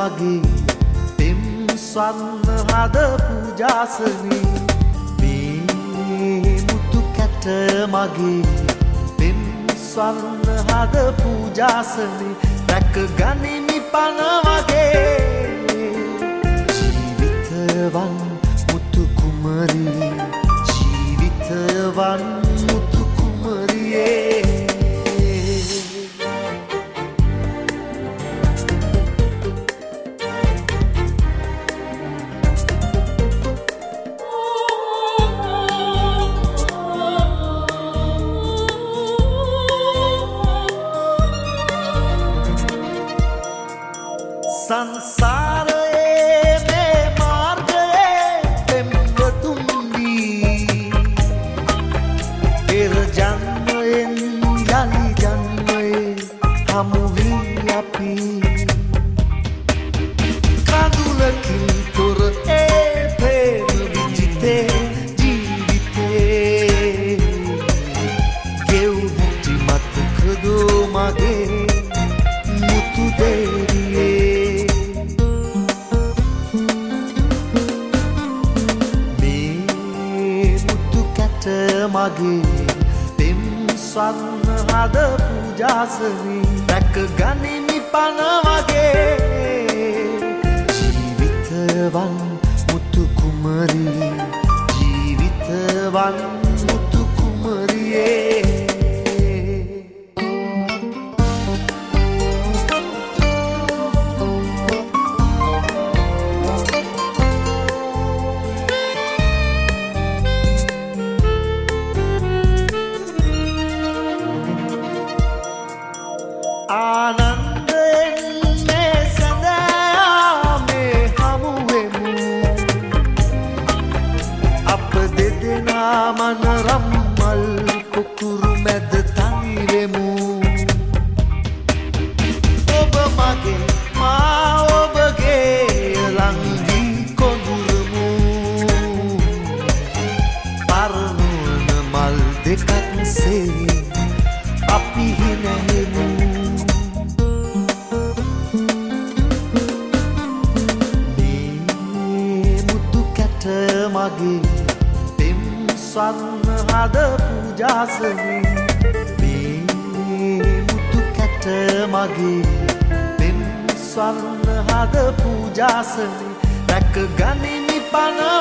මගේ පෙම් ස්වර්ණ හද පූජාසනේ මේ මුතු කැට මගේ පෙම් ස්වර්ණ හද පූජාසනේ රැක ගනිමි පන වගේ ජීවිතවන් මුතු කුමරියේ ජීවිතවන් මුතු කුමරියේ සංසාරයේ මේ මාර්ගයේ පෙම්වතුන්දී පෙර ජන්මයෙන් යලි ජන්මයේ හමු වී අපි කඳුලකින් තොර ඒ ප්‍රේම විජිතේ ජීවිතේ ගෙව්ටි මතකදෝ මගේ මුතු දේරියේ මගේ පෙම් ස්වර්ණ හද පූජාසනේ රැක ගනිමි පන වගේ ජීවිතවන් මුතු කුමරියේ ජීවිතවන් මුතු කුමරියේ ආනන්දයෙන් මේ සඳයා මේ හමුවෙමු අප දෙදෙනා මනරම්මල් කුකුරු මැද තනිවෙමු ඔබ මගේ මා ඔබගේ ලංගී කොඳුරමු පරණුවන මල් දෙකක් සේ අපි හිනහෙමු මගේ පෙම් ස්වර්ණ හද පූජාසනේ මේ මුතු කැට මගේ පෙම් ස්වර්ණ හද පූජාසනේ රැක ගනිමි පන